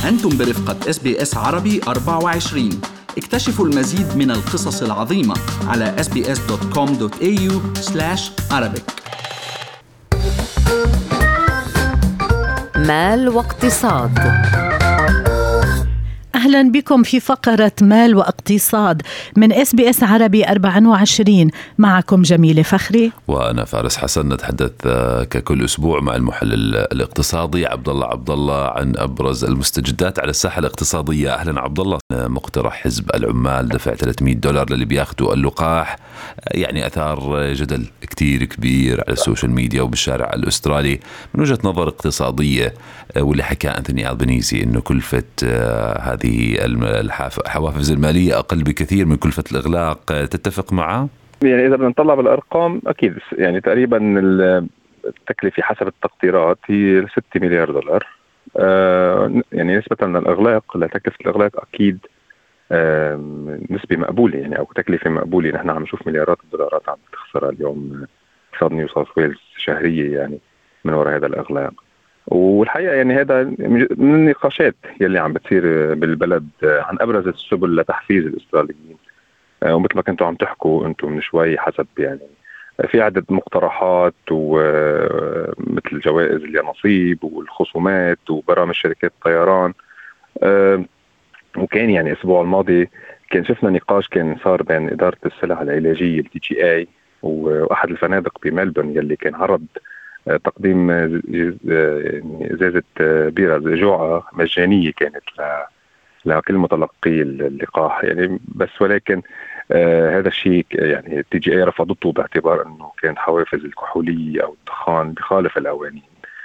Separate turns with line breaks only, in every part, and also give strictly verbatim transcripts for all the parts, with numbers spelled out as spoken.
أنتم برفقة إس بي إس عربي أربعة وعشرين. اكتشفوا المزيد من القصص العظيمة على إس بي إس دوت كوم دوت إيه يو سلاش عربيك.
مال واقتصاد.
أهلا بكم في فقرة مال واقتصاد من إس بي إس عربي أربعة وعشرين. معكم جميلة فخري
وأنا فارس حسن. نتحدث ككل أسبوع مع المحلل الاقتصادي عبد الله عبد الله عن أبرز المستجدات على الساحة الاقتصادية. أهلا عبد الله. مقترح حزب العمال دفع ثلاثمئة دولار للي بياخدوا اللقاح، يعني أثار جدل كتير كبير على السوشيال ميديا وبالشارع الأسترالي من وجهة نظر اقتصادية، واللي حكى أنتوني ألبانيزي إنه كلفة هذه الحوافز المالية أقل بكثير من كلفة الإغلاق. تتفق معه؟
يعني إذا بدنا نطلع بالأرقام أكيد يعني تقريبا التكلفة حسب التقديرات هي ستة مليار دولار. آه يعني نسبة للإغلاق لتكلفة الإغلاق أكيد آه نسبة مقبولة يعني أو تكلفة مقبولة. نحن عم نشوف مليارات الدولارات عم تخسرها اليوم اقتصاد نيو ساوث ويلز شهرية يعني من وراء هذا الإغلاق. والحقيقة يعني هذا من النقاشات يلي عم بتصير بالبلد عن أبرز السبل لتحفيز الأستراليين. ومثل ما كنتوا عم تحكوا أنتم من شوي حسب يعني في عدة مقترحات ومثل جوائز اليانصيب والخصومات وبرامج شركات الطيران. وكان يعني الأسبوع الماضي كان شفنا نقاش كان صار بين إدارة السلع العلاجية ال دي جي إيه وأحد الفنادق بملبورن يلي كان عرض تقديم إزازة بيرة جوعة مجانية كانت لكل متلقي اللقاح يعني. بس ولكن آه هذا الشيء يعني التي جي اي رفضته باعتبار انه كان حوافز الكحولية او الدخان بخالف القوانين.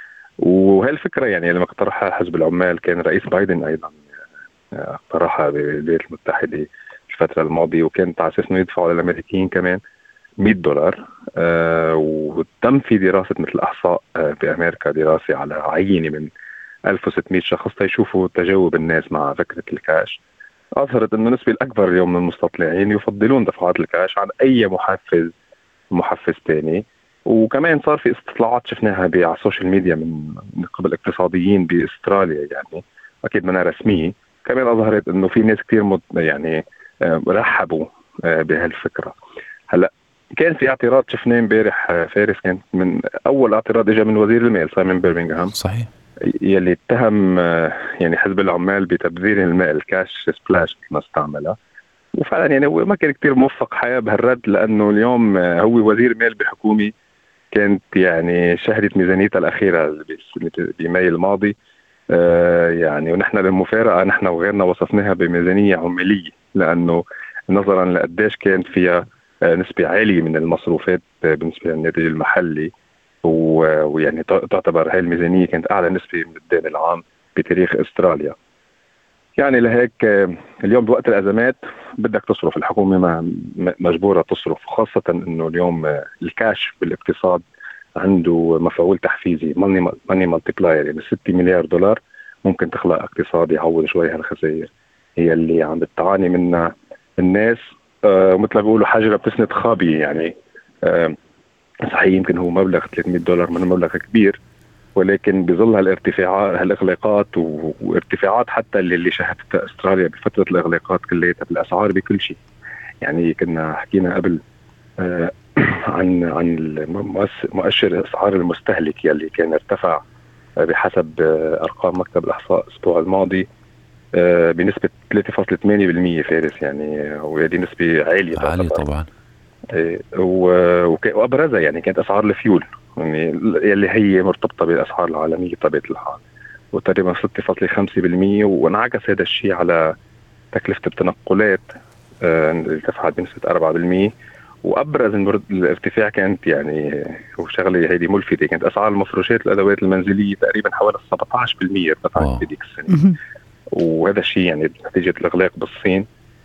وهالفكرة يعني لما اقترحها حزب العمال كان الرئيس بايدن ايضا اقترحها بالولايات المتحدة الفترة الماضية، وكانت على اساس انه يدفعوا للامريكيين كمان مئة دولار. آه وتم في دراسة مثل احصاء آه بامريكا، دراسة على عينة من ألف وستمئة شخص تيشوفوا تجاوب الناس مع فكرة الكاش. أظهرت أن النسبة الأكبر اليوم من المستطلعين يفضلون دفعات الكاش عن أي محفز محفز تاني. وكمان صار في استطلاعات شفناها على السوشيال ميديا من قبل اقتصاديين بأستراليا يعني أكيد منها رسمية، كمان أظهرت أنه في ناس كتير مد يعني رحبوا بهالفكرة. هلأ كان في اعتراض شفناه امبارح فارس، كان من أول اعتراض إجا من وزير المال سايمون بيرمنغهام
صحيح
يلي اتهم يعني حزب العمال بتبذير الماء الكاش سبلاش ما استعملها. وفعلا يعني هو ما كان كتير موفق حياة بهالرد، لأنه اليوم هو وزير مال بحكومة كانت يعني شهدت ميزانيتها الأخيرة بماي الماضي آه يعني. ونحن للمفارقة نحن وغيرنا وصفناها بميزانية عمالية، لأنه نظرا لقديش كانت فيها آه نسبة عالية من المصروفات آه بالنسبة للناتج المحلي، ويعني تعتبر هاي الميزانية كانت أعلى نسبة من الدين العام بتاريخ أستراليا. يعني لهيك اليوم بوقت الأزمات بدك تصرف، الحكومة مجبورة تصرف، خاصة أنه اليوم الكاش بالاقتصاد عنده مفعول تحفيزي ماني مالتيبلاير، يعني ستة مليار دولار ممكن تخلق اقتصاد يعوض شوي هالخسائر هي اللي عم بتعاني منها الناس. آه مثل ما بيقولوا حجرة بتسند خابية يعني. آه صحيح يمكن هو مبلغ ثلاثمئة دولار من مبلغ كبير، ولكن بظل هالارتفاعات هالاغلاقات وارتفاعات حتى اللي, اللي شهدتها استراليا بفترة الاغلاقات كليتها بالاسعار بكل شيء. يعني كنا حكينا قبل آه عن عن مؤشر اسعار المستهلك يلي كان ارتفع آه بحسب آه ارقام مكتب الاحصاء الاسبوع الماضي آه بنسبة ثلاثة فاصلة ثمانية بالمئة فارس يعني، وهذه نسبة عالية
عالية طبعا.
وابرزها يعني كانت اسعار الفيول يعني اللي هي مرتبطه بالاسعار العالميه بطبيعه الحال، وتقريبا ستة فاصلة خمسة بالمئة. وانعكس هذا الشيء على تكلفه التنقلات اللي ارتفعت بنسبه أربعة بالمئة. وابرز الارتفاع كانت يعني وشغله هذه ملفته، كانت اسعار المفروشات الادوات المنزليه تقريبا حوالي سبعة عشر بالمئة ارتفعت في ذيك السنه. وهذا الشيء يعني نتيجه الاغلاق بالصين.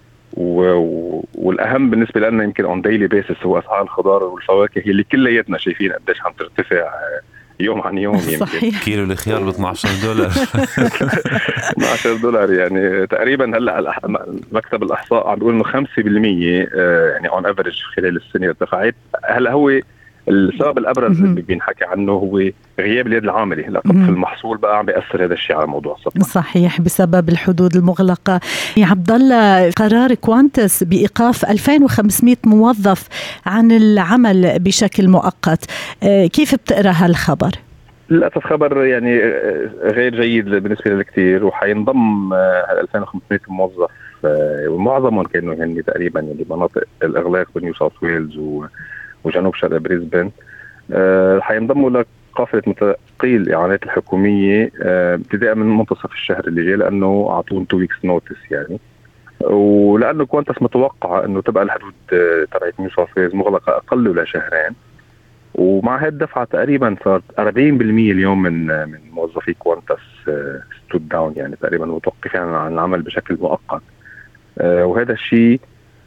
والأهم بالنسبة لنا يمكن on daily basis هو أسعار الخضار والفواكه اللي كلياتنا شايفين قديش عم ترتفع يوم عن يوم. يمكن
صحيح.
كيلو الخيار ب اثني عشر دولار
اثني عشر دولار يعني تقريبا. هلا مكتب الإحصاء عم بيقول إنه خمسة بالمئة يعني on average خلال السنة ارتفعت. هلا هو السبب الابرز اللي بينحكي عنه هو غياب اليد العامله، لقد في المحصول بقى عم بيأثر هذا الشيء على موضوع الصفقة.
صحيح، بسبب الحدود المغلقة. يا عبد الله، قرار كوانتس بإيقاف ألفين وخمسمائة موظف عن العمل بشكل مؤقت، كيف بتقرأ هالخبر؟
للأسف خبر يعني غير جيد بالنسبة للكثير، وحينضم ألفين وخمسمائة موظف ومعظمهم كانوا يعني تقريبا يعني مناطق الإغلاق بنيو ساوث ويلز وجنوب شرق بريسبن، حينضموا لقافلة متقيل الإعانات الحكومية ابتداء من منتصف الشهر اللي جاي، لأنه أعطون تو ويكس نوتس يعني. ولأنه كوانتس متوقع أنه تبقى الحدود تبعت نيو ساوث ويلز مغلقة أقل ولا شهرين، ومع هذه الدفعة تقريبا صارت أربعين بالمئة اليوم من من موظفي كوانتس ستود داون، يعني تقريبا متوقفين عن العمل بشكل مؤقت. وهذا الشيء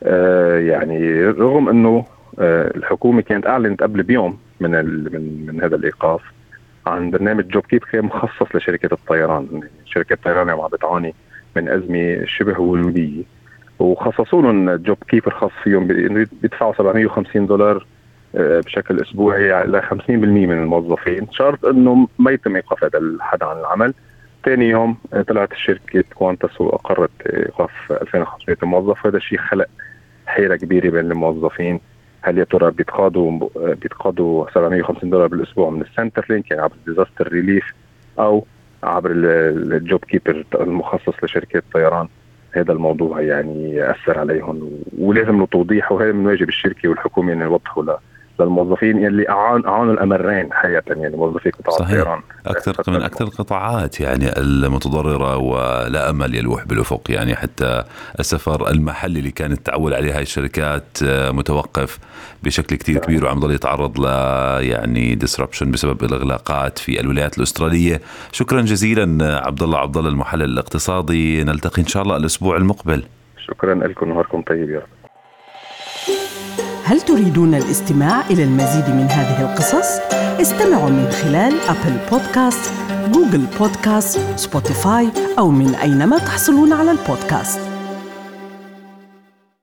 يعني رغم أنه الحكومة كانت أعلنت قبل بيوم من من من هذا الإيقاف عن برنامج جوب كيبر مخصص لشركة الطيران. شركة الطيران عم بتعاني من أزمة شبه وجودية، وخصصوا لهم جوب كيبر خاص فيهم بيدفعوا سبعمائة وخمسين دولار بشكل أسبوعي ل خمسين بالمئة من الموظفين، شرط أنه ما يتم إيقاف هذا الحد عن العمل. ثاني يوم طلعت الشركة كوانتس وأقرت إيقاف ألفين وخمسمائة موظف. هذا الشيء خلق حيرة كبيرة بين الموظفين، هل يا ترى بيتقاضوا بيتقاضوا سبعمائة وخمسين دولار بالأسبوع من السنتر لينك يعني عبر الديزاستر ريليف، أو عبر الجوب كيبر المخصص لشركة الطيران؟ هذا الموضوع يعني أثر عليهم، ولازم له توضيح، وهذا من واجب الشركة والحكومة أن يوضحوا له للموظفين اللي أعان أعانوا الأمرين حياة، يعني موظفي قطاع الطيران
أكثر من أكثر القطاعات يعني المتضررة ولا أمل يلوح بالأفق. يعني حتى السفر المحلي اللي كانت تعول عليه هاي الشركات متوقف بشكل كتير كبير، وعم ضل يتعرض ل يعني disruption بسبب الإغلاقات في الولايات الأسترالية. شكرا جزيلا عبد الله عبد الله المحلل الاقتصادي، نلتقي إن شاء الله الأسبوع المقبل.
شكرا لكم، نهاركم طيب يا رب.
هل تريدون الاستماع إلى المزيد من هذه القصص؟ استمعوا من خلال أبل بودكاست، جوجل بودكاست، سبوتيفاي، أو من أينما تحصلون على البودكاست.